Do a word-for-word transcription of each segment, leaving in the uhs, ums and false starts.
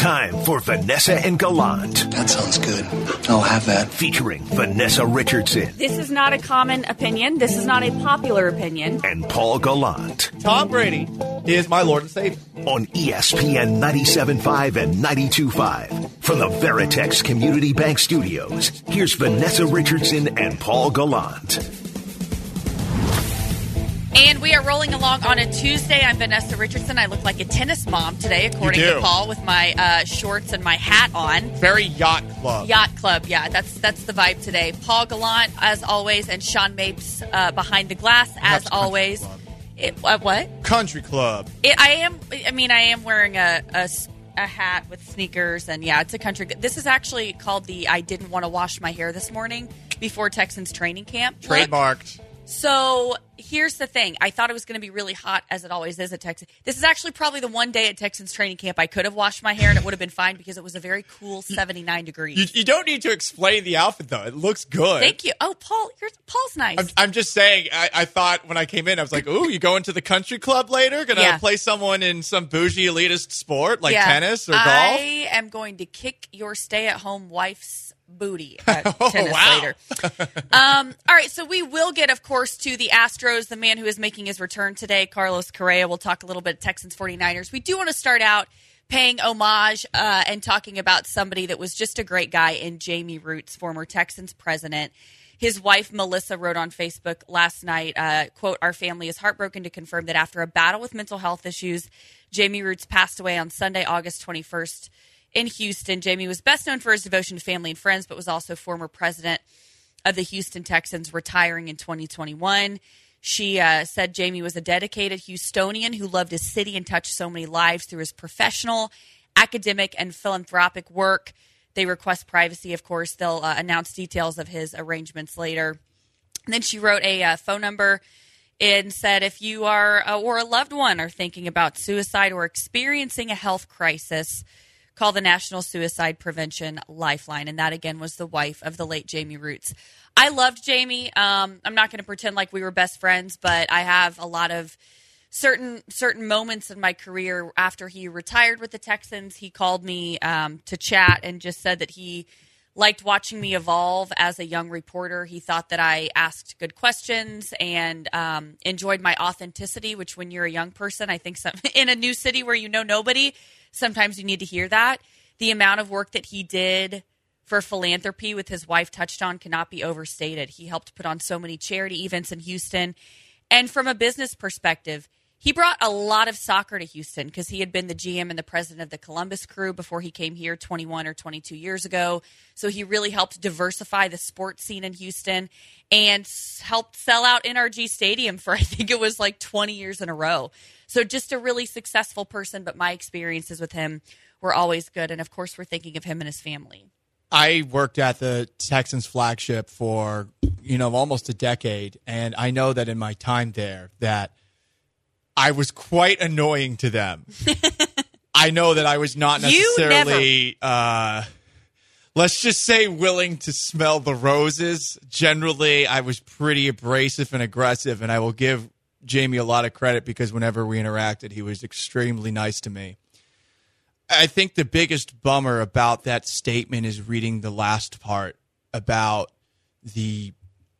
time for Vanessa and Gallant. That sounds good. I'll have that. Featuring Vanessa Richardson. This is not a common opinion. This is not a popular opinion. And Paul Gallant. Tom Brady is my Lord and Savior. On E S P N ninety-seven point five and ninety-two point five. From the Veritex Community Bank Studios, here's Vanessa Richardson and Paul Gallant. And we are rolling along on a Tuesday. I'm Vanessa Richardson. I look like a tennis mom today, according to Paul, with my uh, shorts and my hat on. Very yacht club. Yacht club, yeah. That's that's the vibe today. Paul Gallant, as always, and Sean Mapes uh, behind the glass, as That's always. It, uh, what? Country club. It, I am. I mean, I am wearing a, a a hat with sneakers, and yeah, it's a country. This is actually called the "I didn't want to wash my hair this morning before Texans training camp." Trademarked. Look. So here's the thing. I thought it was going to be really hot, as it always is at Texas. This is actually probably the one day at Texans training camp I could have washed my hair, and it would have been fine because it was a very cool seventy-nine degrees. You, you don't need to explain the outfit, though. It looks good. Thank you. Oh, Paul, you're, Paul's nice. I'm, I'm just saying, I, I thought when I came in, I was like, ooh, you going to the country club later? Going to Yeah. play someone in some bougie elitist sport like Yeah. tennis or golf? I am going to kick your stay-at-home wife's booty at Oh, tennis wow. later. Um, all right, so we will get, of course, to the Astros, the man who is making his return today, Carlos Correa. We'll talk a little bit Texans forty-niners. We do want to start out paying homage uh, and talking about somebody that was just a great guy in Jamie Roots, former Texans president. His wife, Melissa, wrote on Facebook last night, uh, quote, "Our family is heartbroken to confirm that after a battle with mental health issues, Jamie Roots passed away on Sunday, August twenty-first. In Houston. Jamie was best known for his devotion to family and friends, but was also former president of the Houston Texans, retiring in twenty twenty-one. She uh, said Jamie was a dedicated Houstonian who loved his city and touched so many lives through his professional, academic, and philanthropic work. They request privacy, of course. They'll uh, announce details of his arrangements later. And then she wrote a uh, phone number and said, if you are uh, or a loved one are thinking about suicide or experiencing a health crisis, call the National Suicide Prevention Lifeline. And that, again, was the wife of the late Jamie Roots. I loved Jamie. Um, I'm not going to pretend like we were best friends, but I have a lot of certain certain moments in my career after he retired with the Texans. He called me um, to chat and just said that he liked watching me evolve as a young reporter. He thought that I asked good questions and um, enjoyed my authenticity, which when you're a young person, I think some, in a new city where you know nobody, sometimes you need to hear that. The amount of work that he did for philanthropy with his wife touched on cannot be overstated. He helped put on so many charity events in Houston. And from a business perspective, he brought a lot of soccer to Houston because he had been the G M and the president of the Columbus Crew before he came here twenty-one or twenty-two years ago. So he really helped diversify the sports scene in Houston and helped sell out N R G Stadium for, I think it was like twenty years in a row. So just a really successful person, but my experiences with him were always good. And, of course, we're thinking of him and his family. I worked at the Texans flagship for, you know, almost a decade, and I know that in my time there that I was quite annoying to them. I know that I was not necessarily, uh, let's just say, willing to smell the roses. Generally, I was pretty abrasive and aggressive, and I will give Jamie a lot of credit because whenever we interacted, he was extremely nice to me. I think the biggest bummer about that statement is reading the last part about the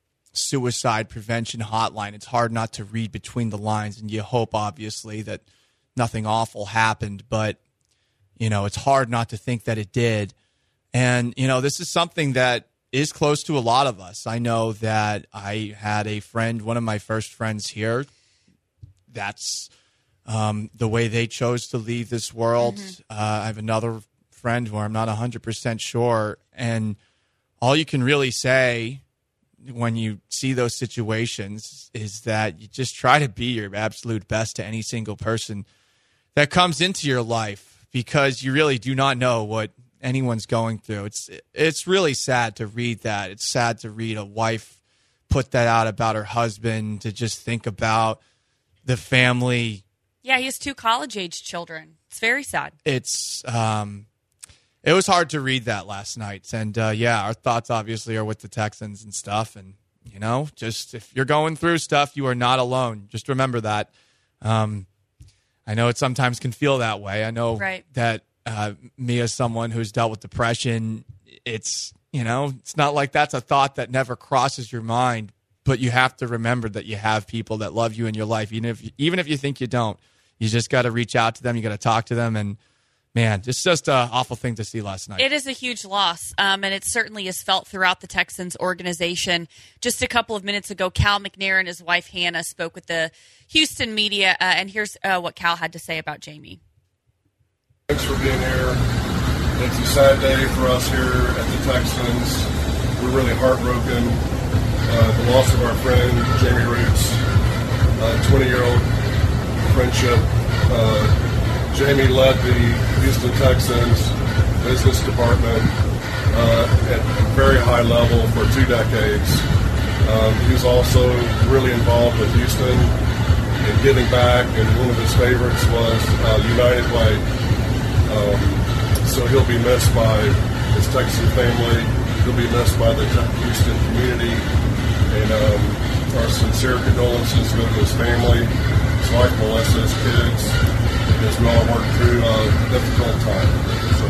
suicide prevention hotline. It's hard not to read between the lines, and you hope, obviously, that nothing awful happened, but, you know, it's hard not to think that it did. And, you know, this is something that is close to a lot of us. I know that I had a friend, one of my first friends here, that's um, the way they chose to leave this world. Mm-hmm. Uh, I have another friend where I'm not one hundred percent sure, and all you can really say when you see those situations is that you just try to be your absolute best to any single person that comes into your life, because you really do not know what anyone's going through. It's it's really sad to read that. It's sad to read a wife put that out about her husband, to just think about the family. Yeah, he has two college-age children. It's very sad. It's um, it was hard to read that last night. And, uh, yeah, our thoughts obviously are with the Texans and stuff. And, you know, just if you're going through stuff, you are not alone. Just remember that. Um, I know it sometimes can feel that way. I know right. that Uh, me as someone who's dealt with depression, it's, you know, it's not like that's a thought that never crosses your mind, but you have to remember that you have people that love you in your life. Even if, even if you think you don't, you just got to reach out to them. You got to talk to them. And man, it's just an awful thing to see last night. It is a huge loss, um, and it certainly is felt throughout the Texans organization. Just a couple of minutes ago, Cal McNair and his wife Hannah spoke with the Houston media, uh, and here's uh, what Cal had to say about Jamie. Thanks for being here. It's a sad day for us here at the Texans. We're really heartbroken. Uh, the loss of our friend, Jamie Rootes, uh, twenty-year-old friendship. Uh, Jamie led the Houston Texans business department uh, at a very high level for two decades. Um, he was also really involved with Houston in giving back, and one of his favorites was uh, United Way. Um, so he'll be missed by his Texan family. He'll be missed by the Houston community. And um, our sincere condolences go to his family, his wife Melissa, his kids, as we all work through a difficult time. So,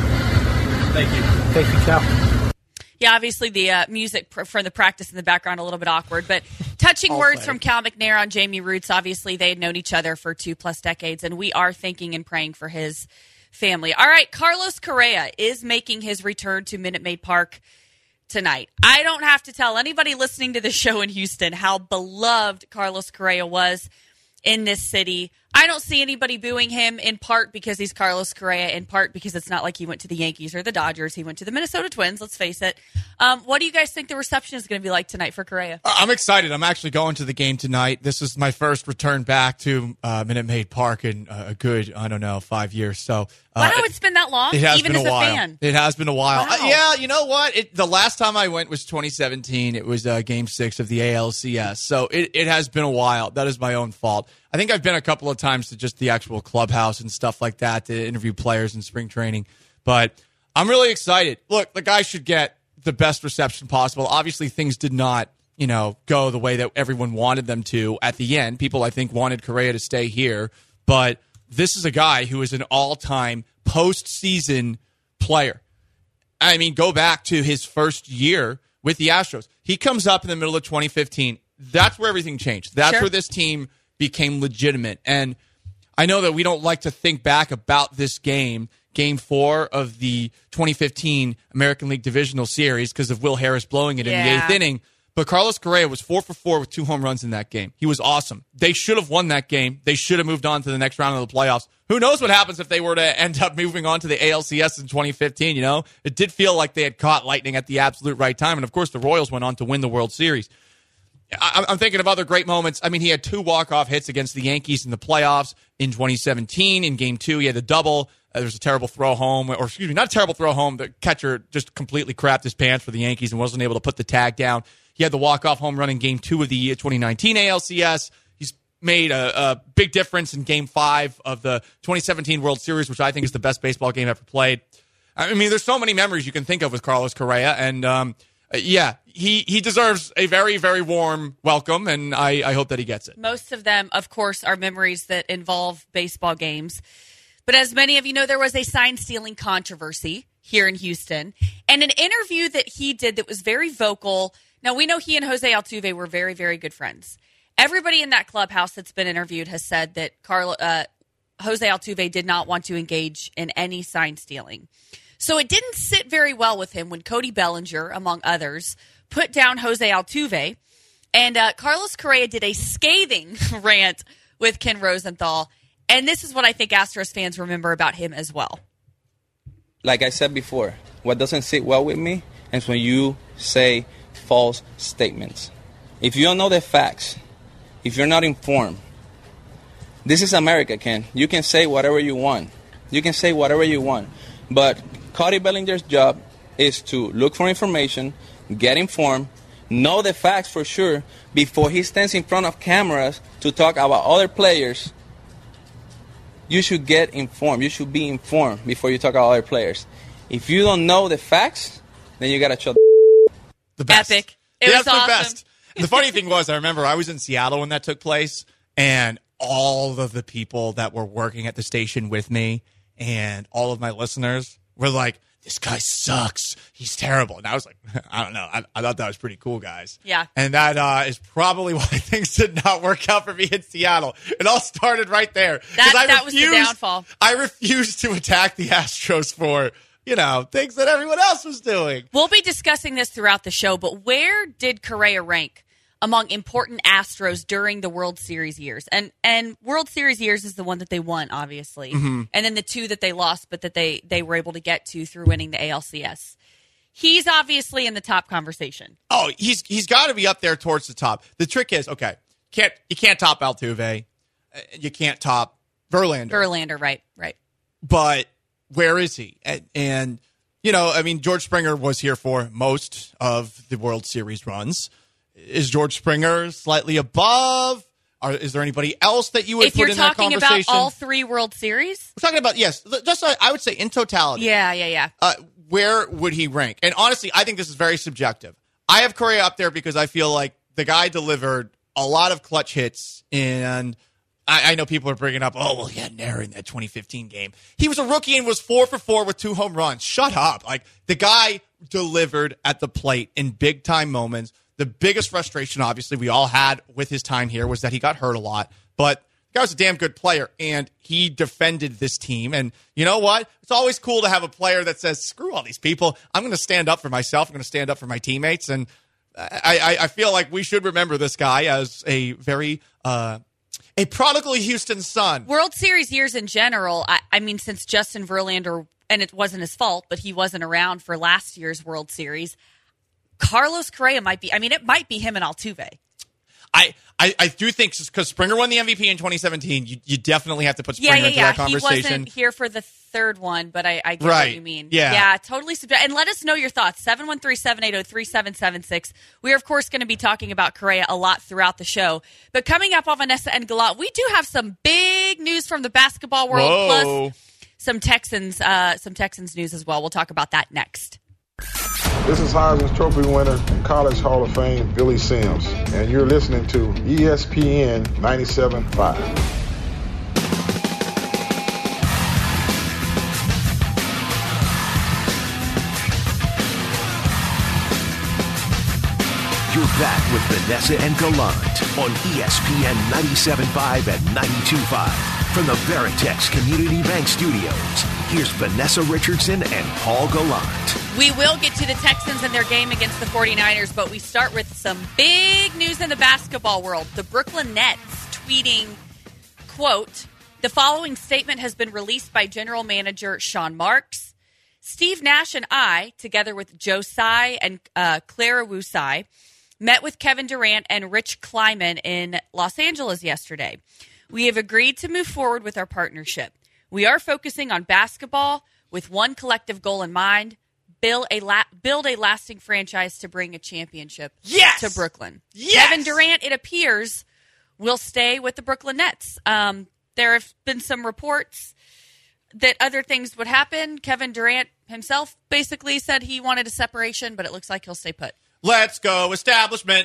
okay. Thank you. Thank you, Cal. Yeah, obviously the uh, music pr- for the practice in the background a little bit awkward, but touching words play. from Cal McNair on Jamie Rootes. Obviously, they had known each other for two plus decades, and we are thinking and praying for his family. All right, Carlos Correa is making his return to Minute Maid Park tonight. I don't have to tell anybody listening to the show in Houston how beloved Carlos Correa was in this city. I don't see anybody booing him, in part because he's Carlos Correa, in part because it's not like he went to the Yankees or the Dodgers. He went to the Minnesota Twins, let's face it. Um, what do you guys think the reception is going to be like tonight for Correa? I'm excited. I'm actually going to the game tonight. This is my first return back to uh, Minute Maid Park in uh, a good, I don't know, five years. So, uh, wow, it's been that long? It has Even been as a while. a fan? It has been a while. Wow. Uh, yeah, you know what? It, the last time I went was twenty seventeen. It was uh, Game Six of the A L C S. So it, it has been a while. That is my own fault. I think I've been a couple of times to just the actual clubhouse and stuff like that to interview players in spring training. But I'm really excited. Look, the guy should get the best reception possible. Obviously, things did not, you know, go the way that everyone wanted them to at the end. People, I think, wanted Correa to stay here. But this is a guy who is an all-time postseason player. I mean, go back to his first year with the Astros. He comes up in the middle of twenty fifteen. That's where everything changed. That's Sure. where this team became legitimate. And I know that we don't like to think back about this game, game four of the twenty fifteen American League Divisional Series, because of Will Harris blowing it in the Yeah. eighth inning. But Carlos Correa was four for four with two home runs in that game. He was awesome. They should have won that game. They should have moved on to the next round of the playoffs. Who knows what happens if they were to end up moving on to the A L C S in twenty fifteen, you know? It did feel like they had caught lightning at the absolute right time. And, of course, the Royals went on to win the World Series. I'm thinking of other great moments. I mean, he had two walk-off hits against the Yankees in the playoffs in twenty seventeen. In Game two, he had a double. Uh, there was a terrible throw home, or excuse me, not a terrible throw home. The catcher just completely crapped his pants for the Yankees and wasn't able to put the tag down. He had the walk-off home run in Game two of the twenty nineteen A L C S. He's made a, a big difference in Game five of the twenty seventeen World Series, which I think is the best baseball game ever played. I mean, there's so many memories you can think of with Carlos Correa, and um, yeah, he, he deserves a very, very warm welcome, and I, I hope that he gets it. Most of them, of course, are memories that involve baseball games. But as many of you know, there was a sign-stealing controversy here in Houston, and an interview that he did that was very vocal. Now, we know he and Jose Altuve were very, very good friends. Everybody in that clubhouse that's been interviewed has said that Carlo, uh, Jose Altuve did not want to engage in any sign-stealing. So it didn't sit very well with him when Cody Bellinger, among others, put down Jose Altuve. And uh, Carlos Correa did a scathing rant with Ken Rosenthal. And this is what I think Astros fans remember about him as well. Like I said before, what doesn't sit well with me is when you say false statements. If you don't know the facts, if you're not informed, this is America, Ken. You can say whatever you want. You can say whatever you want. But Cody Bellinger's job is to look for information, get informed, know the facts for sure before he stands in front of cameras to talk about other players. You should get informed. You should be informed before you talk about other players. If you don't know the facts, then you got to shut the best. Epic. It yeah, was that's awesome. the best. The funny thing was, I remember I was in Seattle when that took place, and all of the people that were working at the station with me and all of my listeners were like, this guy sucks. He's terrible. And I was like, I don't know. I, I thought that was pretty cool, guys. Yeah. And that uh, is probably why things did not work out for me in Seattle. It all started right there. That, I that was the refused- downfall. I refused to attack the Astros for, you know, things that everyone else was doing. We'll be discussing this throughout the show, but where did Correa rank among important Astros during the World Series years? And and World Series years is the one that they won, obviously. Mm-hmm. And then the two that they lost, but that they, they were able to get to through winning the A L C S. He's obviously in the top conversation. Oh, he's he's got to be up there towards the top. The trick is, okay, can't you can't top Altuve. You can't top Verlander. Verlander, right, right. But where is he? And, and, you know, I mean, George Springer was here for most of the World Series runs. Is George Springer slightly above? Or is there anybody else that you would if put you're in that talking conversation? about all three World Series? We're talking about, yes, just uh, I would say in totality. Yeah, yeah, yeah. Uh, where would he rank? And honestly, I think this is very subjective. I have Correa up there because I feel like the guy delivered a lot of clutch hits, and I, I know people are bringing up, oh, well, he had an error in that twenty fifteen game. He was a rookie and was four for four with two home runs. Shut up. Like, the guy delivered at the plate in big-time moments. The biggest frustration, obviously, we all had with his time here was that he got hurt a lot. But the guy was a damn good player, and he defended this team. And you know what? It's always cool to have a player that says, screw all these people. I'm going to stand up for myself. I'm going to stand up for my teammates. And I, I, I feel like we should remember this guy as a very uh, a prodigal Houston son. World Series years in general, I, I mean, since Justin Verlander, and it wasn't his fault, but he wasn't around for last year's World Series, Carlos Correa might be, I mean, it might be him and Altuve. I, I, I do think, because Springer won the M V P in twenty seventeen, you, you definitely have to put Springer yeah, yeah, into yeah. that conversation. He wasn't here for the third one, but I, I get right. what you mean. Yeah. Yeah, totally. Sub- and let us know your thoughts. seven one three, seven eight zero, three seven seven six. We are, of course, going to be talking about Correa a lot throughout the show. But coming up on Vanessa and Galat, we do have some big news from the basketball world, Whoa. plus some Texans, uh, some Texans news as well. We'll talk about that next. This is Heisman Trophy winner and College Hall of Fame Billy Sims, and you're listening to E S P N ninety-seven point five. You're back with Vanessa and Gallant on E S P N ninety-seven point five and ninety-two point five. From the Veritex Community Bank Studios, here's Vanessa Richardson and Paul Gallant. We will get to the Texans and their game against the forty-niners, but we start with some big news in the basketball world. The Brooklyn Nets tweeting, quote, the following statement has been released by General Manager Sean Marks. Steve Nash and I, together with Joe Tsai and uh, Clara Wu Tsai, met with Kevin Durant and Rich Kleiman in Los Angeles yesterday. We have agreed to move forward with our partnership. We are focusing on basketball with one collective goal in mind, build a la- build a lasting franchise to bring a championship yes! to Brooklyn. Yes! Kevin Durant, it appears, will stay with the Brooklyn Nets. Um, there have been some reports that other things would happen. Kevin Durant himself basically said he wanted a separation, but it looks like he'll stay put. Let's go, establishment.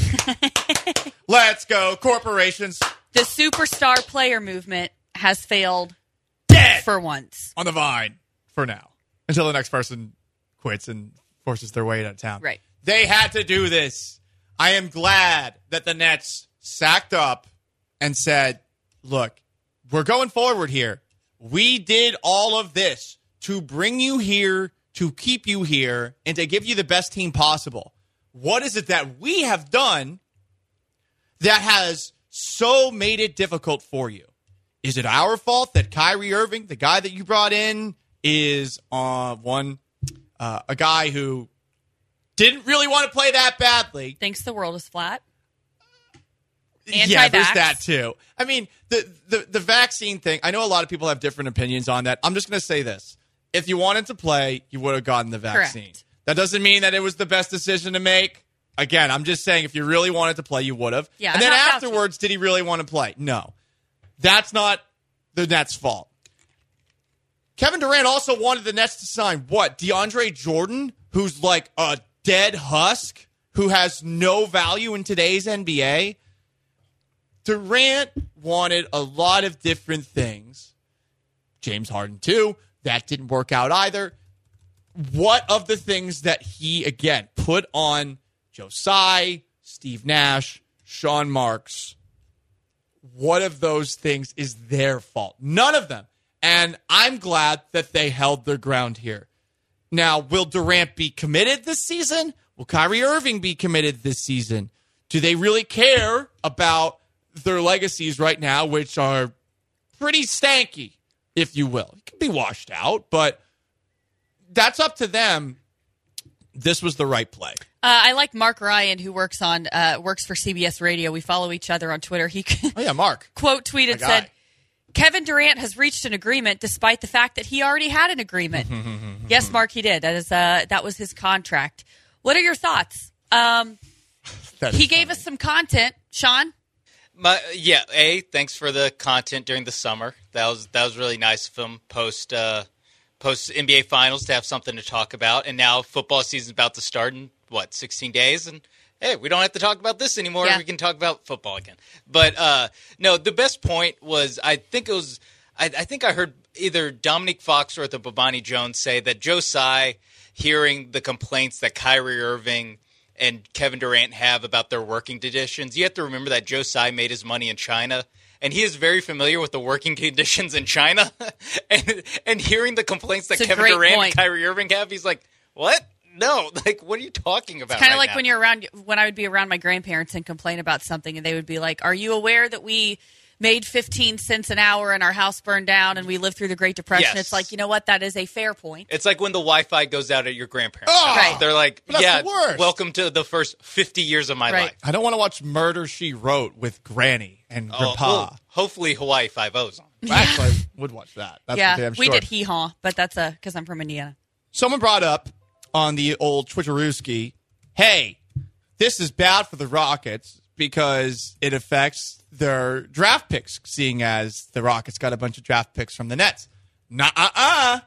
Let's go, corporations. The superstar player movement has failed Dead for once. on the vine for now, until the next person quits and forces their way out of town. Right. They had to do this. I am glad that the Nets sacked up and said, look, we're going forward here. We did all of this to bring you here, to keep you here, and to give you the best team possible. What is it that we have done that has so made it difficult for you? Is it our fault that Kyrie Irving, the guy that you brought in, is uh, one uh, a guy who didn't really want to play that badly? Thinks the world is flat. Yeah, there's Anti-vax. that too. I mean, the, the the vaccine thing, I know a lot of people have different opinions on that. I'm just going to say this. If you wanted to play, you would have gotten the vaccine. Correct. That doesn't mean that it was the best decision to make. Again, I'm just saying if you really wanted to play, you would have. Yeah, and then not Fauci. afterwards, did he really want to play? No. That's not the Nets' fault. Kevin Durant also wanted the Nets to sign what? DeAndre Jordan, who's like a dead husk, who has no value in today's N B A. Durant wanted a lot of different things James Harden too. That didn't work out either. What of the things that he, again, put on Joe Tsai, Steve Nash, Sean Marks, what of those things is their fault? None of them. And I'm glad that they held their ground here. Now, will Durant be committed this season? Will Kyrie Irving be committed this season? Do they really care about their legacies right now, which are pretty stanky, if you will? It can be washed out, but that's up to them. This was the right play. Uh, I like Mark Ryan, who works on uh, works for C B S Radio. We follow each other on Twitter. He oh yeah, Mark quote tweeted said, "Kevin Durant has reached an agreement, despite the fact that he already had an agreement." Yes, Mark, he did. That is uh, that was his contract. What are your thoughts? Um, he gave funny. us some content, Sean. My, yeah, A, thanks for the content during the summer. That was that was really nice of him post uh, post N B A Finals to have something to talk about. And now football season's about to start in, what, sixteen days? And, hey, we don't have to talk about this anymore. Yeah. We can talk about football again. But, uh, no, the best point was I think it was I, I think I heard either Dominique Foxworth or Babani Jones say that Joe Tsai, hearing the complaints that Kyrie Irving and Kevin Durant have about their working conditions. You have to remember that Joe Tsai made his money in China, and he is very familiar with the working conditions in China. and and hearing the complaints that It's a Kevin great Durant point. and Kyrie Irving have, he's like, what? No, like, what are you talking about? It's kind of right like now? when you're around, when I would be around my grandparents and complain about something, and they would be like, "Are you aware that we made fifteen cents an hour and our house burned down and we lived through the Great Depression?" Yes. It's like, you know what? That is a fair point. It's like when the Wi-Fi goes out at your grandparents' Oh, house. Right. They're like, But that's yeah, the worst. welcome to the first fifty years of my Right. life. I don't want to watch Murder, She Wrote with Granny and Oh, Grandpa. well, hopefully Hawaii Five-O's on. Actually, I would watch that. That's yeah, for damn we sure. did hee haw, but that's a because I'm from Indiana. Someone brought up on the old Twitterooski, hey, this is bad for the Rockets because it affects their draft picks, seeing as the Rockets got a bunch of draft picks from the Nets. Nuh-uh-uh.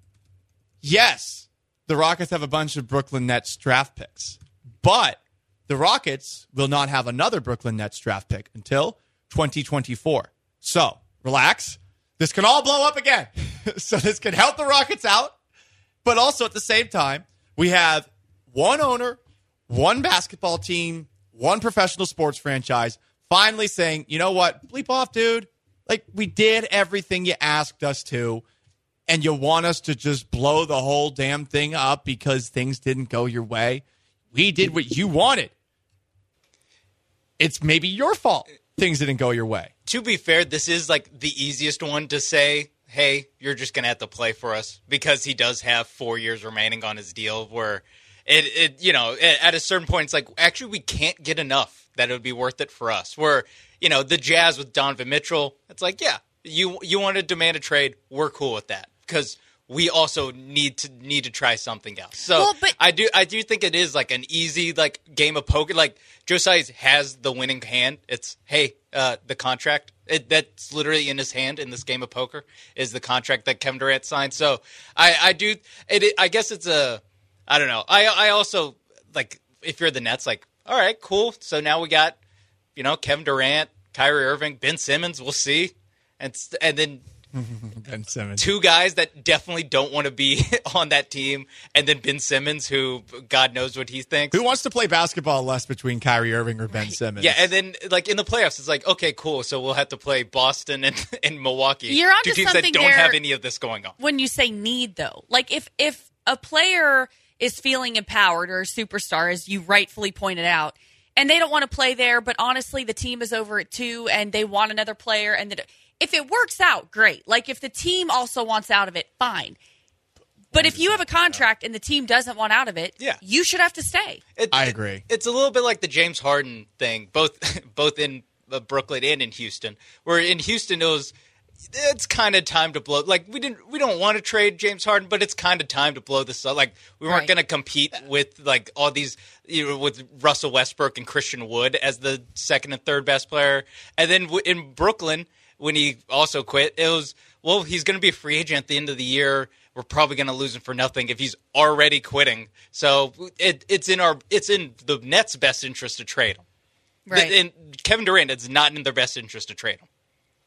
Yes, the Rockets have a bunch of Brooklyn Nets draft picks, but the Rockets will not have another Brooklyn Nets draft pick until twenty twenty-four. So, relax. This can all blow up again. So this can help the Rockets out, but also at the same time, we have one owner, one basketball team, one professional sports franchise finally saying, you know what, bleep off, dude. Like, we did everything you asked us to, and you want us to just blow the whole damn thing up because things didn't go your way. We did what you wanted. It's maybe your fault things didn't go your way. To be fair, this is like the easiest one to say, hey, you're just going to have to play for us, because he does have four years remaining on his deal where it, it, you know, at a certain point, it's like, actually, we can't get enough that it would be worth it for us. Where, you know, the Jazz with Donovan Mitchell, it's like, yeah, you you want to demand a trade, we're cool with that, because we also need to need to try something else. So Well, but- I do I do think it is like an easy like game of poker. Like Joe Tsai has the winning hand. It's hey, uh, the contract it, that's literally in his hand in this game of poker is the contract that Kevin Durant signed. So I I do it. it I guess it's a I don't know. I I also like if you're the Nets, like all right, cool. So now we got you know Kevin Durant, Kyrie Irving, Ben Simmons. We'll see, and and then. Ben Simmons. Two guys that definitely don't want to be on that team, and then Ben Simmons, who God knows what he thinks. Who wants to play basketball less between Kyrie Irving or Ben Simmons? Yeah, and then like in the playoffs, it's like, okay, cool. So we'll have to play Boston and, and Milwaukee. You're onto two teams that something don't there. have any of this going on. When you say need, though, like if if a player is feeling empowered or a superstar, as you rightfully pointed out, and they don't want to play there, but honestly, the team is over at two, and they want another player, and that if it works out, great. Like if the team also wants out of it, fine. But if you have a contract and the team doesn't want out of it, Yeah. you should have to stay. It, I agree. It's a little bit like the James Harden thing, both both in uh, Brooklyn and in Houston. Where in Houston it was, it's kind of time to blow. Like we didn't, we don't want to trade James Harden, but it's kind of time to blow this up. Like we weren't Right. going to compete with like all these, you know, with Russell Westbrook and Christian Wood as the second and third best player. And then w- in Brooklyn, when he also quit, it was, well, he's going to be a free agent at the end of the year. We're probably going to lose him for nothing if he's already quitting. So it, it's in our, it's in the Nets' best interest to trade him. Right. And Kevin Durant, it's not in their best interest to trade him.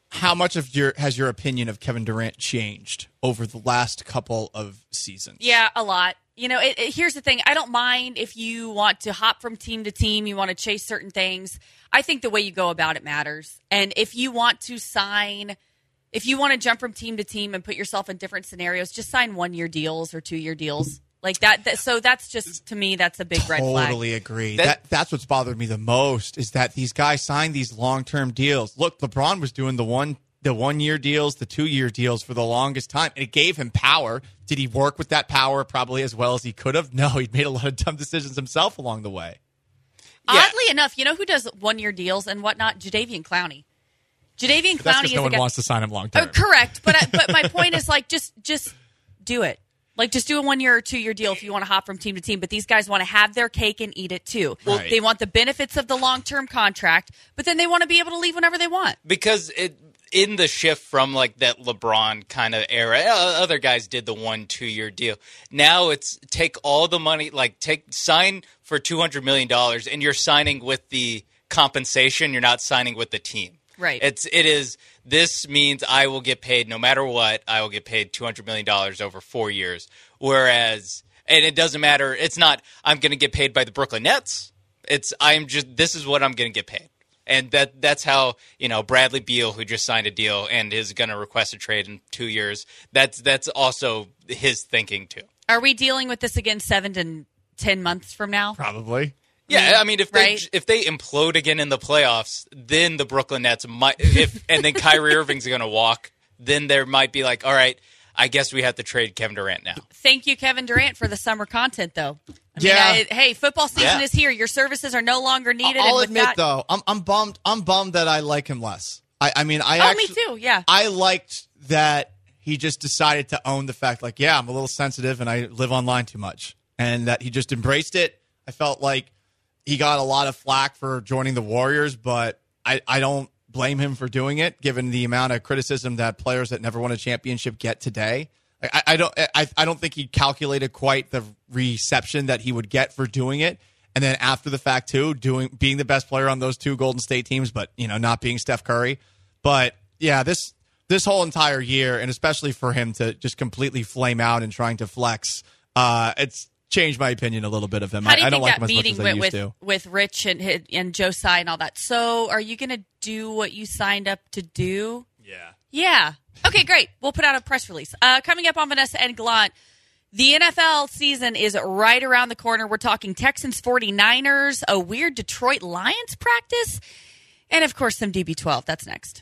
how much of your has your opinion of Kevin Durant changed over the last couple of seasons? Yeah, a lot. You know, it, it, here's the thing. I don't mind if you want to hop from team to team, you want to chase certain things. I think the way you go about it matters. And if you want to sign, if you want to jump from team to team and put yourself in different scenarios, just sign one-year deals or two-year deals. Like that, that. So that's just, to me, that's a big red flag. Totally agree. That- That That's what's bothered me the most is that these guys sign these long-term deals. Look, LeBron was doing the one the one-year deals, the two-year deals for the longest time, and it gave him power. Did he work with that power probably as well as he could have? No, he'd made a lot of dumb decisions himself along the way. Yeah. Oddly enough, you know who does one-year deals and whatnot? Jadeveon Clowney. Jadeveon But that's Clowney because is no a one guy. wants to sign him long-term. Oh, correct, but I, but my point is like just just do it. Like just do a one-year or two-year deal if you want to hop from team to team. But these guys want to have their cake and eat it too. Right. They want the benefits of the long-term contract, but then they want to be able to leave whenever they want. Because it in the shift from like that LeBron kind of era, uh, other guys did the one two year deal. Now it's take all the money, like take sign for two hundred million dollars, and you're signing with the compensation. You're not signing with the team. Right. It's it is. This means I will get paid no matter what. I will get paid two hundred million dollars over four years. Whereas, and it doesn't matter. It's not I'm going to get paid by the Brooklyn Nets. It's I'm just this is what I'm going to get paid. And that that's how, you know, Bradley Beal, who just signed a deal and is going to request a trade in two years, that's that's also his thinking, too. Are we dealing with this again seven to ten months from now? Probably. Yeah, I mean, if they Right. if they implode again in the playoffs, then the Brooklyn Nets might, if and then Kyrie Irving's going to walk, then there might be like, all right, I guess we have to trade Kevin Durant now. Thank you, Kevin Durant, for the summer content, though. I Yeah. Mean, I, hey, football season Yeah. is here. Your services are no longer needed. I'll and with admit that, though, I'm I'm bummed. I'm bummed that I like him less. I, I mean, I Oh, actually, me too. Yeah. I liked that he just decided to own the fact, like, yeah, I'm a little sensitive and I live online too much, and that he just embraced it. I felt like he got a lot of flack for joining the Warriors, but I, I don't blame him for doing it, given the amount of criticism that players that never won a championship get today. I, I don't I, I don't think he calculated quite the reception that he would get for doing it. And then after the fact, too, doing being the best player on those two Golden State teams, but, you know, not being Steph Curry. But, yeah, this this whole entire year, and especially for him to just completely flame out and trying to flex, uh, it's changed my opinion a little bit of him. How do you I, I don't think like him that as much meeting as I went used with, to. with Rich and and Josiah and all that? So, are you going to do what you signed up to do? Yeah. Yeah. Okay, great. We'll put out a press release. Uh, coming up on Vanessa and Gallant, the N F L season is right around the corner. We're talking Texans forty-niners, a weird Detroit Lions practice, and, of course, some D B twelve. That's next.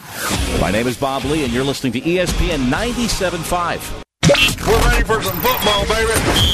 My name is Bob Lee, and you're listening to E S P N ninety-seven point five. We're ready for some football, baby.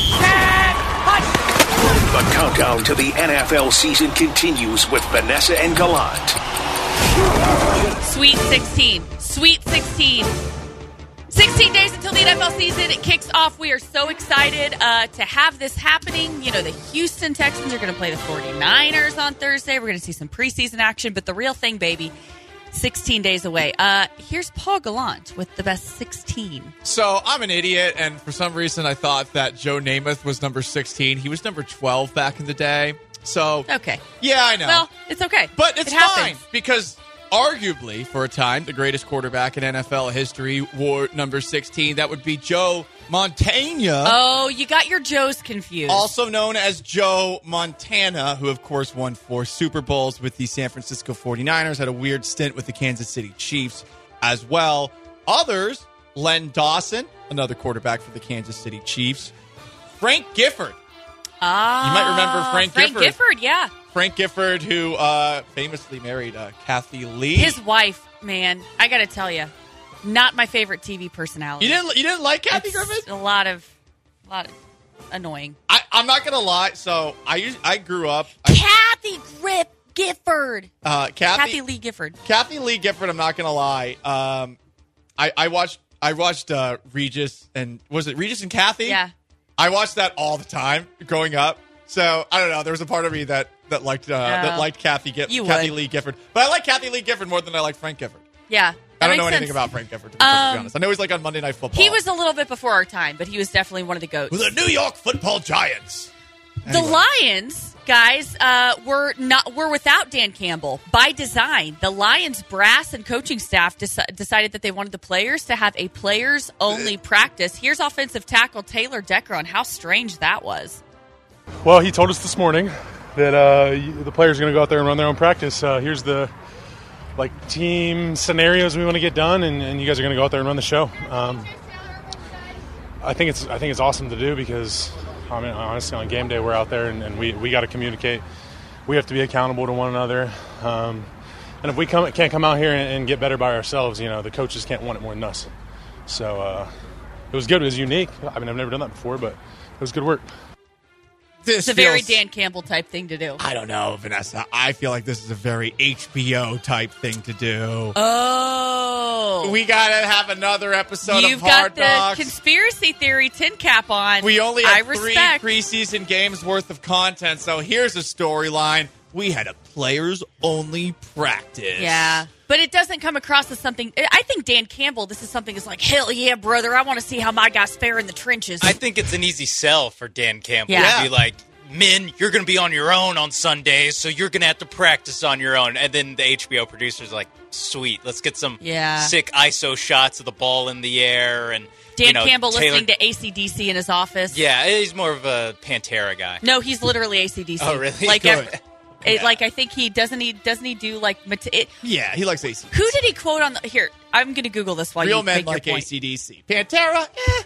The countdown to the N F L season continues with Vanessa and Gallant. Sweet sixteen. Sweet sixteen. sixteen days until the N F L season. It kicks off. We are so excited uh, to have this happening. You know, the Houston Texans are going to play the forty-niners on Thursday. We're going to see some preseason action. But the real thing, baby, sixteen days away. Uh, here's Paul Gallant with the best sixteen. So I'm an idiot, and for some reason I thought that Joe Namath was number sixteen. He was number twelve back in the day. So, Okay. yeah, I know. Well, it's okay. But it's it happens. fine because arguably, for a time, the greatest quarterback in N F L history wore number sixteen. That would be Joe Montana, Oh, you got your Joes confused. also known as Joe Montana, who, of course, won four Super Bowls with the San Francisco forty-niners, had a weird stint with the Kansas City Chiefs as well. Others, Len Dawson, another quarterback for the Kansas City Chiefs. Frank Gifford. Ah, You might remember Frank Frank Gifford. Gifford, yeah. Frank Gifford, who uh, famously married uh, Kathy Lee. His wife, man, I got to tell you, not my favorite T V personality. You didn't you didn't like Kathy It's Griffin? A lot of, a lot of annoying. I, I'm not gonna lie. So I used, I grew up. I, Kathy Grip Gifford. uh, Kathy, Kathy Lee Gifford. Kathy Lee Gifford. I'm not gonna lie. Um, I, I watched I watched uh, Regis and was it Regis and Kathy? Yeah. I watched that all the time growing up. So I don't know. There was a part of me that that liked uh, that Oh. liked Kathy Giff- You Kathy would. Lee Gifford, but I like Kathy Lee Gifford more than I like Frank Gifford. Yeah. I that don't know makes anything sense. about Frank Gifford, to be perfectly Um, honest. I know he's like on Monday Night Football. He was a little bit before our time, but he was definitely one of the goats. with the New York Football Giants. The Lions, guys, uh, were not were without Dan Campbell by design. The Lions brass and coaching staff deci- decided that they wanted the players to have a players-only practice. Here's offensive tackle Taylor Decker on how strange that was. Well, he told us this morning that uh, the players are going to go out there and run their own practice. Uh, here's the like team scenarios we want to get done, and, and you guys are going to go out there and run the show. Um, I think it's I think it's awesome to do because. I mean, honestly, on game day, we're out there and, and we, we got to communicate. We have to be accountable to one another. Um, and if we come, can't come out here and, and get better by ourselves, you know, the coaches can't want it more than us. So uh, it was good. It was unique. I mean, I've never done that before, but it was good work. It's This a very feels, Dan Campbell type thing to do. I don't know, Vanessa. I feel like this is a very H B O type thing to do. Oh. We got to have another episode You've of Hard got the Knocks. conspiracy theory tin cap on. We only I have three respect. preseason games worth of content, so here's a storyline. We had a players-only practice. Yeah. But it doesn't come across as something. I think Dan Campbell, this is something that's like, hell yeah, brother. I want to see how my guys fare in the trenches. I think it's an easy sell for Dan Campbell Yeah. to be like, men, you're going to be on your own on Sundays, so you're going to have to practice on your own. And then the H B O producers are like, sweet, let's get some Yeah. sick I S O shots of the ball in the air. And Dan you know, Campbell Taylor- listening to A C D C in his office. Yeah, he's more of a Pantera guy. No, he's literally A C D C. Oh, really? Like, Good. ev- it, like I think he doesn't he doesn't he do like mat- it, Yeah, he likes A C D C. who did he quote on the here? I'm going to Google this while Real you men make your like point. A C D C. Pantera, eh.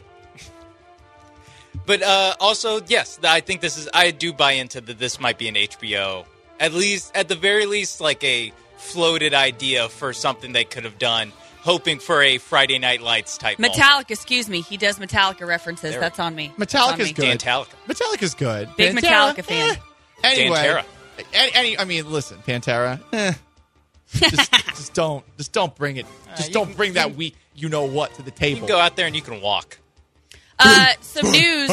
But uh, also, yes, I think this is. I do buy into that. This might be an H B O, at least, at the very least, like a floated idea for something they could have done, hoping for a Friday Night Lights type. Metallica, moment. excuse me. He does Metallica references. There. That's on me. Metallica's That's on me. good. Metallica. Metallica's good. Big Pantera, Metallica fan. eh. Anyway, Pantera. any, any, I mean, listen, Pantera. Eh. just, just don't, just don't bring it. Just you don't can- bring you that can- weak, you know what, to the You table. can go out there and you can walk. Uh, some news.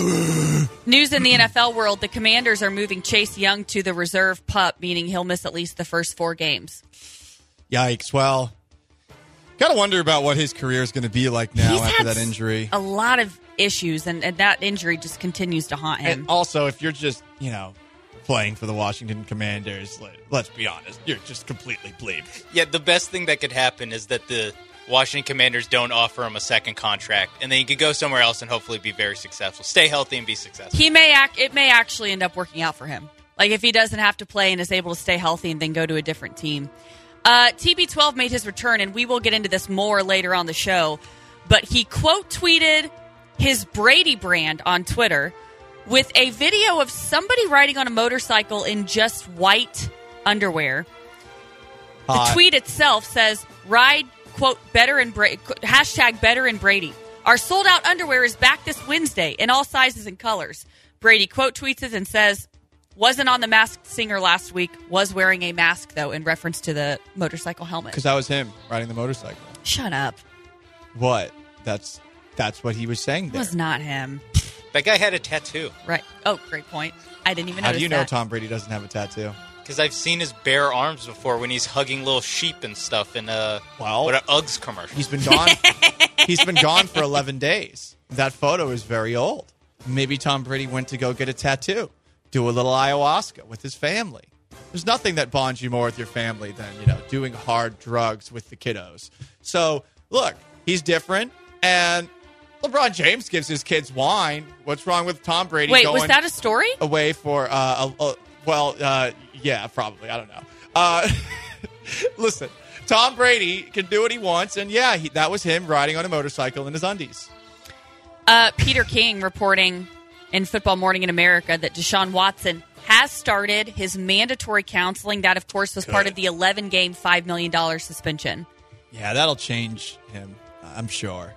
News in the N F L world. The Commanders are moving Chase Young to the reserve pup, meaning he'll miss at least the first four games. Yikes! Well, gotta wonder about what his career is going to be like now He's after had that injury. A lot of issues, and, and that injury just continues to haunt him. And also, if you're just, you know, playing for the Washington Commanders, let, let's be honest, you're just completely bleep. Yeah, the best thing that could happen is that the Washington Commanders don't offer him a second contract, and then he could go somewhere else and hopefully be very successful. Stay healthy and be successful. He may act. It may actually end up working out for him. Like if he doesn't have to play and is able to stay healthy and then go to a different team. Uh, T B twelve made his return, and we will get into this more later on the show. But he quote tweeted his Brady brand on Twitter with a video of somebody riding on a motorcycle in just white underwear. Hot. The tweet itself says, "Ride quote better and Bra- hashtag better and Brady. Our sold out underwear is back this Wednesday in all sizes and colors." Brady quote tweets it and says, "Wasn't on the Masked Singer last week. Was wearing a mask though," in reference to the motorcycle helmet. Because that was him riding the motorcycle. Shut up. What? That's that's what he was saying It there. was not him. That guy had a tattoo. Right. Oh, great point. I didn't even How notice do you know that. Tom Brady doesn't have a tattoo? Because I've seen his bare arms before when he's hugging little sheep and stuff in a Well, what an Uggs commercial. He's been gone. He's been gone for eleven days. That photo is very old. Maybe Tom Brady went to go get a tattoo, do a little ayahuasca with his family. There's nothing that bonds you more with your family than, you know, doing hard drugs with the kiddos. So, look, he's different, and LeBron James gives his kids wine. What's wrong with Tom Brady Wait, going was that a story? away for, uh, a, a, well, uh, yeah, probably. I don't know. Uh, listen, Tom Brady can do what he wants, and yeah, he, that was him riding on a motorcycle in his undies. Uh, Peter King reporting in Football Morning in America that Deshaun Watson has started his mandatory counseling. That, of course, was part Good. of the eleven-game, five million dollars suspension. Yeah, that'll change him, I'm sure.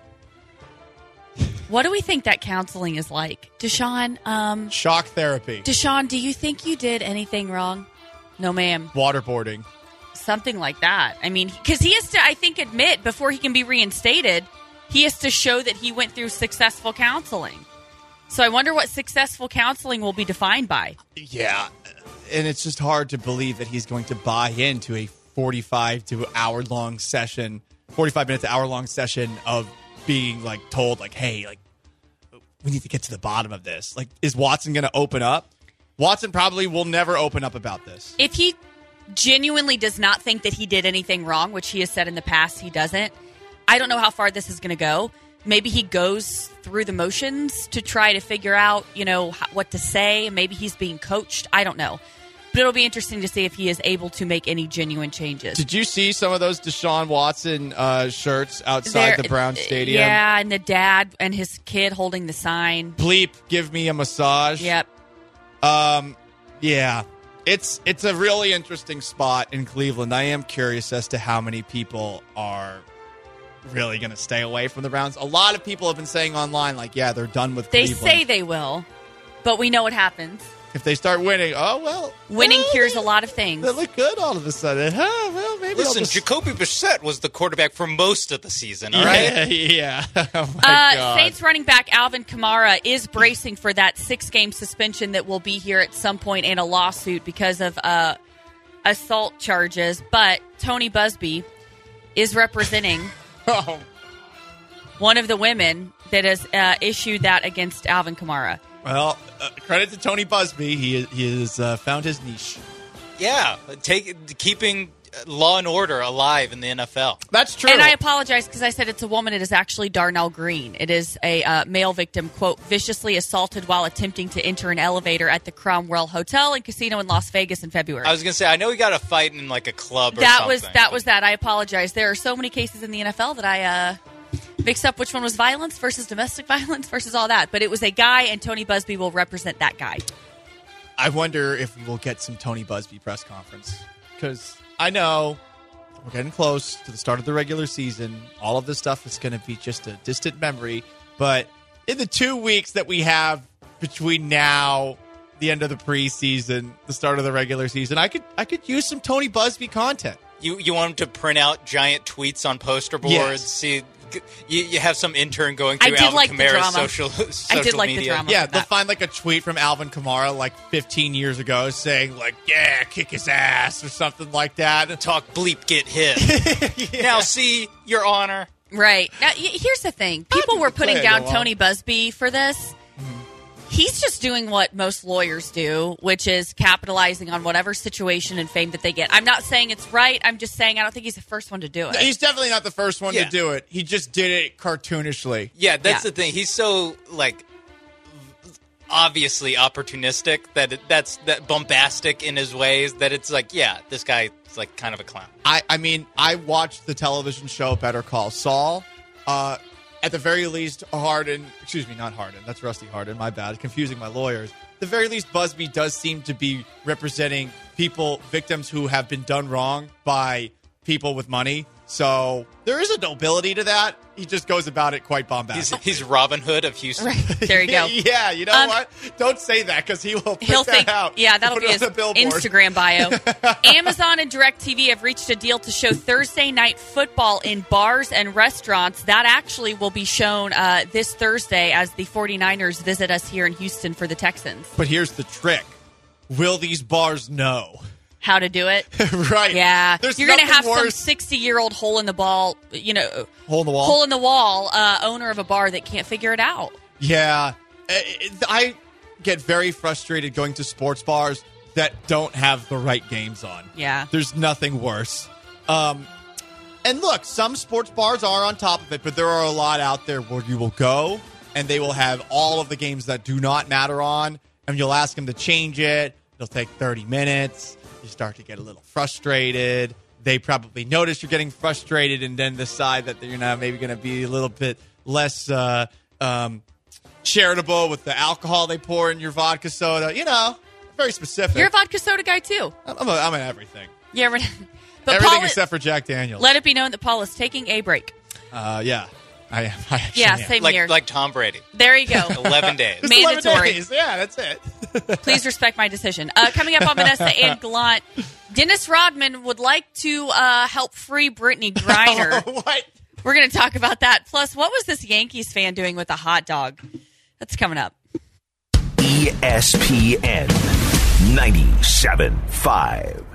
What do we think that counseling is like? Deshaun, um, Shock therapy. Deshaun, do you think you did anything wrong? No, ma'am. Waterboarding. Something like that. I mean, because he has to, I think, admit before he can be reinstated, he has to show that he went through successful counseling. So I wonder what successful counseling will be defined by. Yeah, and it's just hard to believe that he's going to buy into a forty-five to hour long session, forty-five minute to hour long session of being like told like, hey, like we need to get to the bottom of this. Like, is Watson going to open up? Watson probably will never open up about this. If he genuinely does not think that he did anything wrong, which he has said in the past he doesn't, I don't know how far this is going to go. Maybe he goes through the motions to try to figure out, you know, what to say. Maybe he's being coached. I don't know. But it'll be interesting to see if he is able to make any genuine changes. Did you see some of those Deshaun Watson uh, shirts outside They're, the Brown Stadium? Yeah, and the dad and his kid holding the sign. Bleep, give me a massage. Yep. Um, yeah. It's it's a really interesting spot in Cleveland. I am curious as to how many people are really going to stay away from the Browns. A lot of people have been saying online, like, yeah, they're done with They Cleveland. say they will, but we know what happens. If they start winning, oh, well. Winning well, cures a lot of things. They look good all of a sudden. Oh, well, maybe Listen, I'll just... Jacoby Brissett was the quarterback for most of the season, all yeah, right? Yeah. Oh, my uh, God. Saints running back Alvin Kamara is bracing for that six-game suspension that will be here at some point in a lawsuit because of uh, assault charges. But Tony Busby is representing oh. one of the women that has uh, issued that against Alvin Kamara. Well, uh, credit to Tony Busby. He, he has uh, found his niche. Yeah, take, keeping law and order alive in the N F L. That's true. And I apologize because I said it's a woman. It is actually Darnell Green. It is a uh, male victim, quote, viciously assaulted while attempting to enter an elevator at the Cromwell Hotel and Casino in Las Vegas in February. I was going to say, I know he got a fight in like a club or that something. was That was that. I apologize. There are so many cases in the N F L that I uh, mixed up which one was violence versus domestic violence versus all that. But it was a guy, and Tony Busby will represent that guy. I wonder if we will get some Tony Busby press conference. Because I know we're getting close to the start of the regular season. All of this stuff is going to be just a distant memory. But in the two weeks that we have between now, the end of the preseason, the start of the regular season, I could I could use some Tony Busby content. You you want him to print out giant tweets on poster boards? Yes. See, you, you have some intern going I through did Alvin like the Kamara's drama. social, social I did like the media. drama. Yeah, they'll find like a tweet from Alvin Kamara like fifteen years ago saying like, yeah, kick his ass or something like that. Talk bleep, get hit. Yeah. Now see, Your Honor. Right. Now, y- here's the thing. People were putting play it down go on. Tony Busby for this. He's just doing what most lawyers do, which is capitalizing on whatever situation and fame that they get. I'm not saying it's right. I'm just saying I don't think he's the first one to do it. He's definitely not the first one Yeah. to do it. He just did it cartoonishly. Yeah, that's Yeah. the thing. He's so like obviously opportunistic that it, that's that bombastic in his ways that it's like, yeah, this guy is like kind of a clown. I, I mean, I watched the television show Better Call Saul. Uh, at the very least, Harden, excuse me, not Harden, that's Rusty Harden, my bad, confusing my lawyers. At the very least, Busby does seem to be representing people, victims who have been done wrong by people with money. So there is a nobility to that. He just goes about it quite He's bombastic. he's Robin Hood of Houston. Right. There you go. Yeah, you know Um, what? Don't say that because he will pick He'll that think, out. yeah, that'll Put be it his on the billboard. Instagram bio. Amazon and DirecTV have reached a deal to show Thursday night football in bars and restaurants. That actually will be shown uh, this Thursday as the 49ers visit us here in Houston for the Texans. But here's the trick. Will these bars know? How to do it? Right. Yeah. There's You're going to nothing have some worse- sixty-year-old hole in the ball, you know, Hole in the wall? hole in the wall uh, owner of a bar that can't figure it out. Yeah. I- I get very frustrated going to sports bars that don't have the right games on. Yeah. There's nothing worse. Um, and look, some sports bars are on top of it, but there are a lot out there where you will go and they will have all of the games that do not matter on, and you'll ask them to change it. It'll take thirty minutes. You start to get a little frustrated. They probably notice you're getting frustrated and then decide that you're not maybe going to be a little bit less uh, um, charitable with the alcohol they pour in your vodka soda. You know, very specific. You're a vodka soda guy, too. I'm, a, I'm an everything. Yeah, but but everything Paul, except for Jack Daniels. let it be known that Paul is taking a break. Uh, yeah, I am. I actually Yeah, am. same Like here. like Tom Brady. There you go. Eleven days. Just eleven mandatory. days. Yeah, that's it. Please respect my decision. Uh, coming up on Vanessa and Gallant, Dennis Rodman would like to uh, help free Brittany Griner. What? We're going to talk about that. Plus, what was this Yankees fan doing with a hot dog? That's coming up. E S P N ninety-seven point five.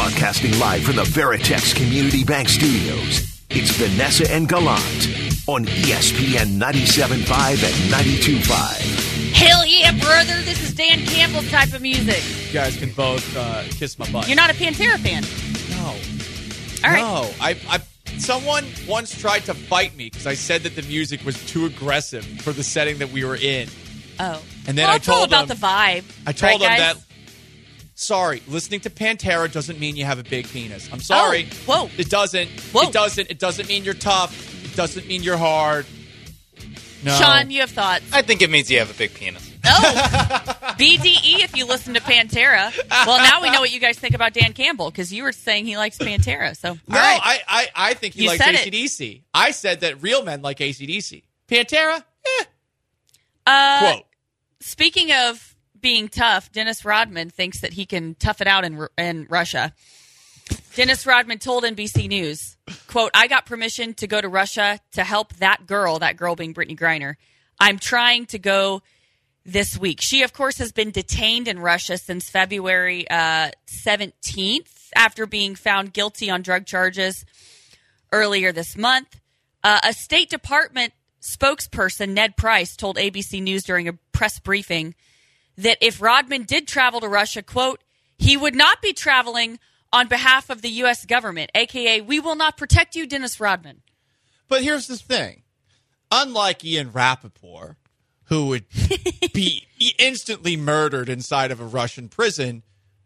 Broadcasting live from the Veritex Community Bank Studios, it's Vanessa and Gallant on E S P N ninety-seven point five and ninety-two point five. Hell yeah, brother. This is Dan Campbell's type of music. You guys can both uh, kiss my butt. You're not a Pantera fan? No. All right. No. I, I, someone once tried to fight me because I said that the music was too aggressive for the setting that we were in. Oh. And then well, I it's all told about them, the vibe. I told right, them guys? that, sorry, listening to Pantera doesn't mean you have a big penis. I'm sorry. Oh, whoa. It doesn't. Whoa. It doesn't. It doesn't mean you're tough. It doesn't mean you're hard. No. Sean, you have thoughts? I think it means you have a big penis. Oh, B D E if you listen to Pantera. Well, now we know what you guys think about Dan Campbell because you were saying he likes Pantera. So, all no, right. I, I, I think he You likes said A C D C. I said that real men like A C D C. Pantera? Eh. Uh, Quote. Speaking of being tough, Dennis Rodman thinks that he can tough it out in in Russia. Dennis Rodman told N B C News, quote, I got permission to go to Russia to help that girl, that girl being Brittany Griner. I'm trying to go this week. She, of course, has been detained in Russia since February uh, seventeenth after being found guilty on drug charges earlier this month. Uh, a State Department spokesperson, Ned Price, told A B C News during a press briefing that if Rodman did travel to Russia, quote, he would not be traveling on behalf of the U S government, a k a we will not protect you, Dennis Rodman. But here's the thing. Unlike Ian Rappaport, who would be instantly murdered inside of a Russian prison,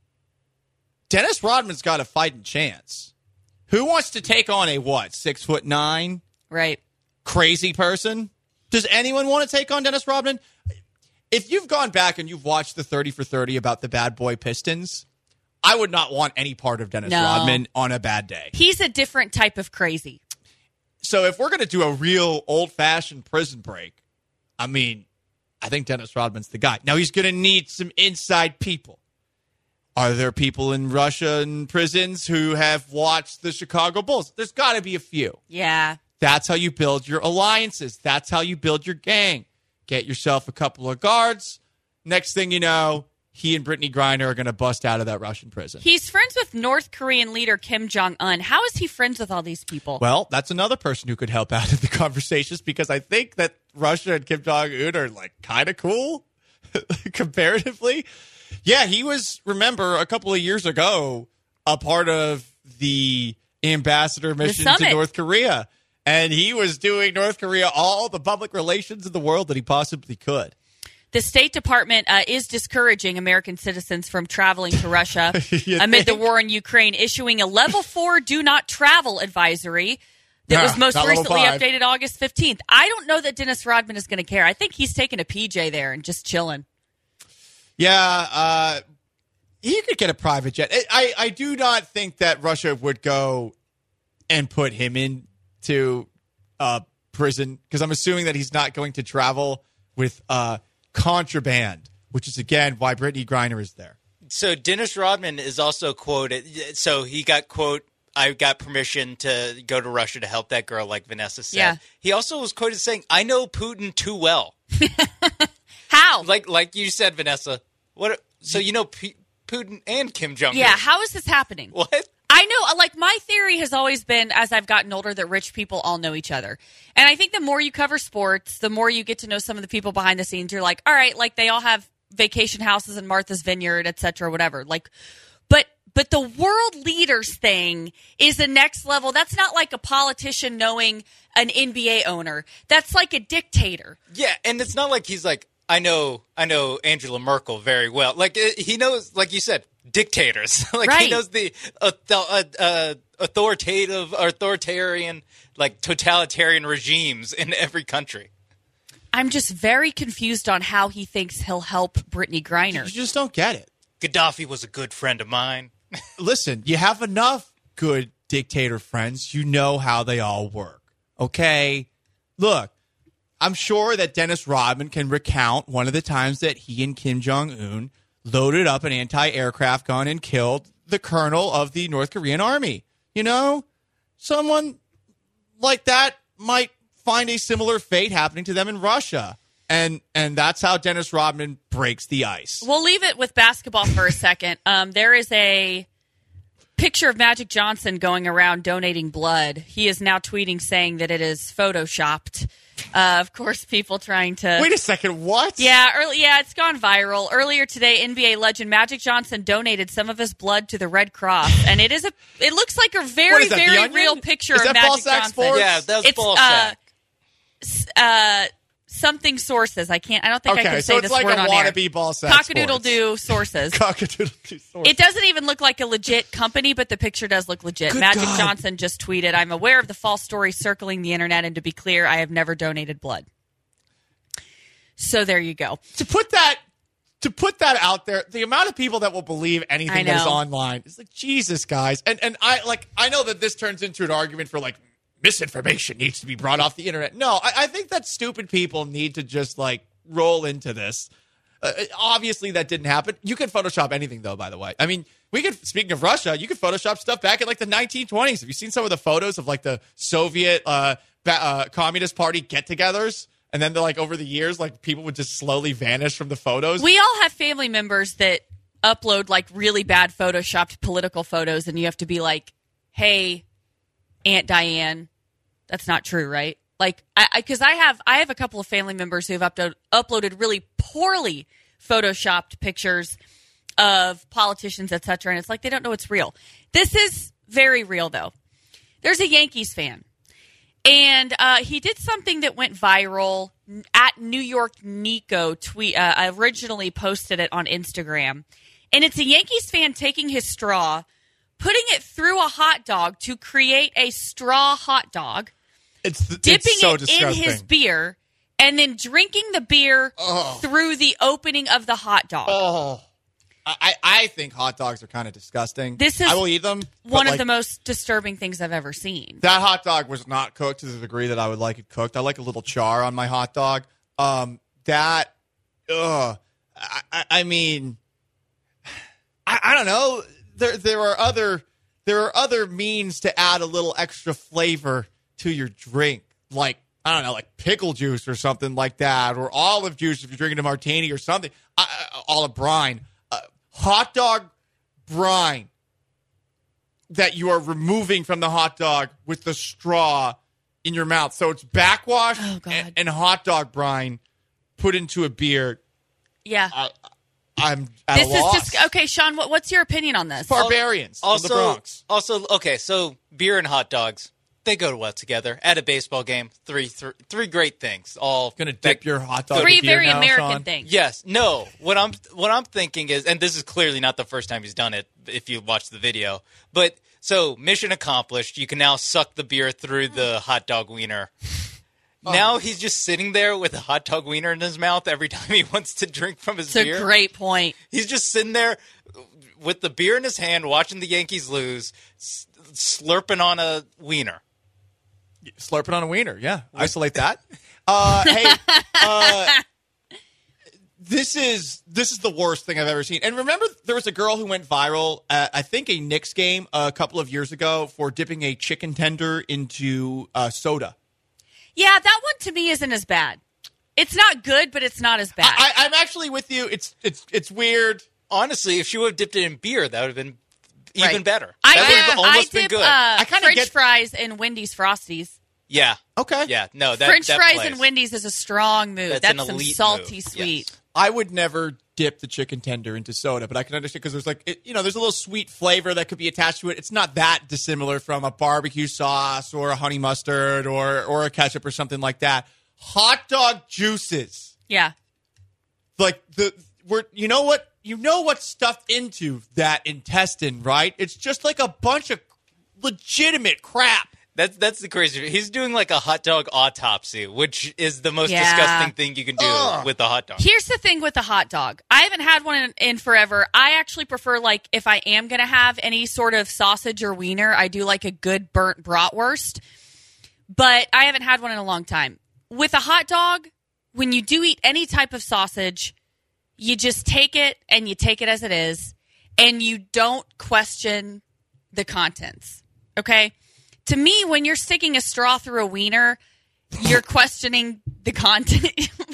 Dennis Rodman's got a fighting chance. Who wants to take on a what? Six foot nine? Right. Crazy person? Does anyone want to take on Dennis Rodman? If you've gone back and you've watched the thirty for thirty about the bad boy Pistons, I would not want any part of Dennis No. Rodman on a bad day. He's a different type of crazy. So if we're going to do a real old-fashioned prison break, I mean, I think Dennis Rodman's the guy. Now, he's going to need some inside people. Are there people in Russian prisons who have watched the Chicago Bulls? There's got to be a few. Yeah. That's how you build your alliances. That's how you build your gang. Get yourself a couple of guards. Next thing you know, he and Brittany Griner are going to bust out of that Russian prison. He's friends with North Korean leader Kim Jong-un. How is he friends with all these people? Well, that's another person who could help out in the conversations because I think that Russia and Kim Jong-un are like kind of cool comparatively. Yeah, he was, remember, a couple of years ago, a part of the ambassador mission to summit. North Korea. And he was doing North Korea all the public relations in the world that he possibly could. The State Department uh, is discouraging American citizens from traveling to Russia amid the war in Ukraine, issuing a level four do not travel advisory that Nah, was most not level recently five. updated August fifteenth. I don't know that Dennis Rodman is going to care. I think he's taking a P J there and just chilling. Yeah, uh, he could get a private jet. I, I, I do not think that Russia would go and put him into uh, prison because I'm assuming that he's not going to travel with uh, contraband, which is, again, why Brittany Griner is there. So Dennis Rodman is also quoted. So he got, quote, I got permission to go to Russia to help that girl, like Vanessa said. Yeah. He also was quoted saying, I know Putin too well. How? Like like you said, Vanessa. What? So you know P- Putin and Kim Jong-un. Yeah, how is this happening? What? I know, like, my theory has always been, as I've gotten older, that rich people all know each other. And I think the more you cover sports, the more you get to know some of the people behind the scenes. You're like, all right, like, they all have vacation houses in Martha's Vineyard, et cetera, whatever. Like, but but the world leaders thing is the next level. That's not like a politician knowing an N B A owner. That's like a dictator. Yeah, and it's not like he's like, I know, I know Angela Merkel very well. Like it, he knows, like you said, dictators. like Right. he knows the uh, uh, uh, authoritative, authoritarian, like totalitarian regimes in every country. I'm just very confused on how he thinks he'll help Brittany Griner. You just don't get it. Gaddafi was a good friend of mine. Listen, you have enough good dictator friends. You know how they all work. Okay? Look, I'm sure that Dennis Rodman can recount one of the times that he and Kim Jong-un loaded up an anti-aircraft gun and killed the colonel of the North Korean army. You know, someone like that might find a similar fate happening to them in Russia. And and that's how Dennis Rodman breaks the ice. We'll leave it with basketball for a second. Um, there is a picture of Magic Johnson going around donating blood. He is now tweeting saying that it is photoshopped. Uh, of course, people trying to... Wait a second, what? Yeah, early, yeah, it's gone viral. Earlier today, N B A legend Magic Johnson donated some of his blood to the Red Cross, and it is a. It looks like a very, that, very real picture is of that Magic Ball Sack Johnson. Sports? Yeah, that's it's, ball uh, sack. Uh, something sources. I can't. I don't think Okay, I can so say it's this like word a on air. wannabe Ball Sack Cockadoodle do sources. Cockadoodle do sources. It doesn't even look like a legit company, but the picture does look legit. Good Magic God. Johnson just tweeted, "I'm aware of the false stories circling the internet, and to be clear, I have never donated blood." So there you go. To put that to put that out there, the amount of people that will believe I anything that is know. online is like, Jesus, guys. And and I like I know that this turns into an argument for like misinformation needs to be brought off the internet. No, I, I think that stupid people need to just like roll into this. Uh, obviously, that didn't happen. You can Photoshop anything, though. By the way, I mean, we could. Speaking of Russia, you could Photoshop stuff back in like the nineteen twenties. Have you seen some of the photos of like the Soviet uh, ba- uh, Communist Party get-togethers? And then, they're like over the years, like people would just slowly vanish from the photos. We all have family members that upload like really bad photoshopped political photos, and you have to be like, "Hey, Aunt Diane, that's not true, right?" Like, I because I, I have I have a couple of family members who have upload, uploaded really poorly photoshopped pictures of politicians, et cetera, and it's like they don't know it's real. This is very real, though. There's a Yankees fan. And uh, he did something that went viral at New York Nico tweet. Uh, I originally posted it on Instagram. And it's a Yankees fan taking his straw, putting it through a hot dog to create a straw hot dog, It's, dipping it's so it disgusting. in his beer, and then drinking the beer Oh. through the opening of the hot dog. Oh, I, I think hot dogs are kind of disgusting. This is I will eat them. but, One of like, the most disturbing things I've ever seen. That hot dog was not cooked to the degree that I would like it cooked. I like a little char on my hot dog. Um, that, ugh. I, I, I mean, I, I don't know. There, there are other, there are other means to add a little extra flavor to your drink, like I don't know, like pickle juice or something like that, or olive juice if you're drinking a martini or something. I, I, olive brine, uh, hot dog brine that you are removing from the hot dog with the straw in your mouth. So it's backwash Oh, God. and, and hot dog brine put into a beer. Yeah. I, I'm at This a is loss. just okay, Sean. What, what's your opinion on this? Barbarians Also, from the Bronx. also, okay, so beer and hot dogs, they go well together. At a baseball game, three, three, three great things. All Gonna dip your hot dog. Three in beer very now, American Sean? things. Yes. No. What I'm what I'm thinking is, and this is clearly not the first time he's done it. If you watch the video, but so mission accomplished. You can now suck the beer through the hot dog wiener. Oh. Now he's just sitting there with a hot dog wiener in his mouth every time he wants to drink from his It's beer. a great point. He's just sitting there with the beer in his hand, watching the Yankees lose, s- slurping on a wiener. Slurping on a wiener, yeah. Isolate that. Uh, hey, uh, this is this is the worst thing I've ever seen. And remember, there was a girl who went viral at, I think, a Knicks game a couple of years ago for dipping a chicken tender into uh, soda. Yeah, that one to me isn't as bad. It's not good, but it's not as bad. I, I'm actually with you. It's it's it's weird. Honestly, if she would have dipped it in beer, that would have been even Right. better. I that would dip, have I almost been dip good. uh, I kinda French get- fries in Wendy's Frosties. yeah. Okay. Yeah. No, that French that fries plays. in Wendy's is a strong move. That's That's, an some elite salty move. sweet. Yes. I would never dip the chicken tender into soda, but I can understand because there's like, it, you know, there's a little sweet flavor that could be attached to it. It's not that dissimilar from a barbecue sauce or a honey mustard or or a ketchup or something like that. Hot dog juices, Yeah. like the we're you know what you know what's stuffed into that intestine, right? It's just like a bunch of legitimate crap. That's that's the crazy. He's doing like a hot dog autopsy, which is the most Yeah. disgusting thing you can do Ugh. with a hot dog. Here's the thing with the hot dog. I haven't had one in, in forever. I actually prefer, like, if I am going to have any sort of sausage or wiener, I do like a good burnt bratwurst. But I haven't had one in a long time. With a hot dog, when you do eat any type of sausage, you just take it and you take it as it is, and you don't question the contents. Okay? To me, when you're sticking a straw through a wiener, you're questioning the content. So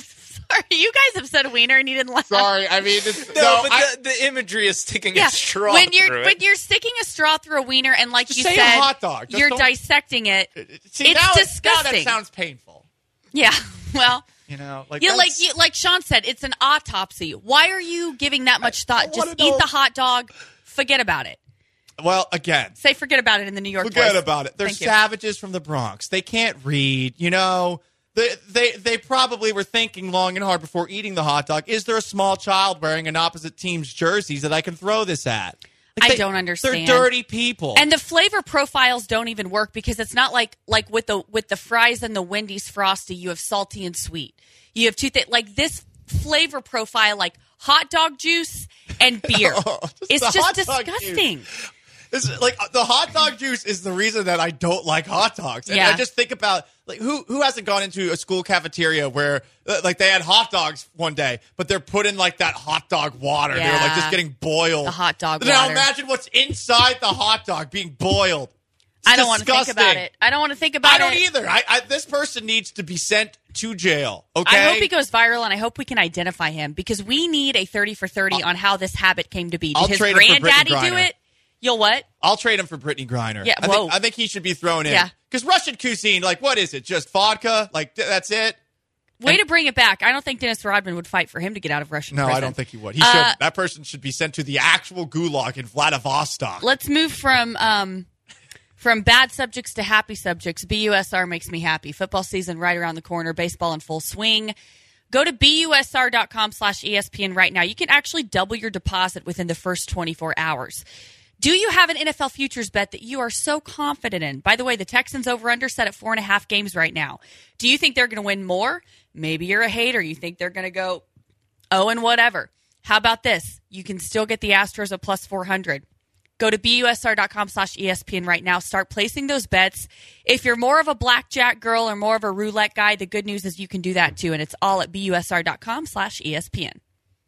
You guys have said wiener and you didn't laugh. Sorry, I mean, it's, No, no, but I, the, the imagery is sticking Yeah, a straw when you're through when it. you're sticking a straw through a wiener and like Just you say a said, hot dog. Just you're don't- dissecting it. see, it's now, disgusting. Now that sounds painful. Yeah, well, You know, like you like that's- you, like Sean said, it's an autopsy. Why are you giving that much thought? Just wanna eat know- the hot dog. Forget about it. Well, again, Say forget about it in the New York forget voice. about it. They're Thank you. savages from the Bronx. They can't read. You know, they, they they probably were thinking long and hard before eating the hot dog. Is there a small child wearing an opposite team's jerseys that I can throw this at? Like I they- don't understand. They're dirty people. And the flavor profiles don't even work because it's not like like with the with the fries and the Wendy's Frosty, you have salty and sweet. You have two things like this flavor profile, like hot dog juice and beer. It's the just hot dog disgusting. juice. This is, like the hot dog juice is the reason that I don't like hot dogs. And Yeah. I just think about like who who hasn't gone into a school cafeteria where uh, like they had hot dogs one day, but they're put in like that hot dog water. They're like Yeah. just getting boiled. The hot dog Now water. imagine what's inside the hot dog being boiled. It's I don't want to think disgusting. about it. I don't want to think about I don't it. either. I, I this person needs to be sent to jail. Okay. I hope he goes viral, and I hope we can identify him because we need a thirty for thirty on how this habit came to be. Did I'll his trade him for Brittany granddaddy do Griner. it? You'll what? I'll trade him for Brittany Griner. Yeah, I whoa. think, I think he should be thrown in. Yeah. Because Russian cuisine, like, what is it? Just vodka? Like, th- that's it? Way And- to bring it back. I don't think Dennis Rodman would fight for him to get out of Russian No, prison. I don't think he would. He Uh, should. That person should be sent to the actual gulag in Vladivostok. Let's move from um, from bad subjects to happy subjects. B U S R makes me happy. Football season right around the corner. Baseball in full swing. Go to B U S R dot com slash E S P N right now. You can actually double your deposit within the first twenty-four hours. Do you have an N F L futures bet that you are so confident in? By the way, the Texans over-under set at four and a half games right now. Do you think they're going to win more? Maybe you're a hater. You think they're going to go oh and whatever. How about this? You can still get the Astros at plus four hundred. Go to B U S R dot com slash E S P N right now. Start placing those bets. If you're more of a blackjack girl or more of a roulette guy, the good news is you can do that too. And it's all at B U S R dot com slash E S P N.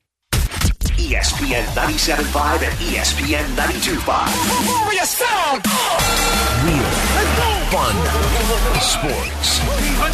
E S P N ninety-seven point five and E S P N ninety-two point five. Real, fun, sports.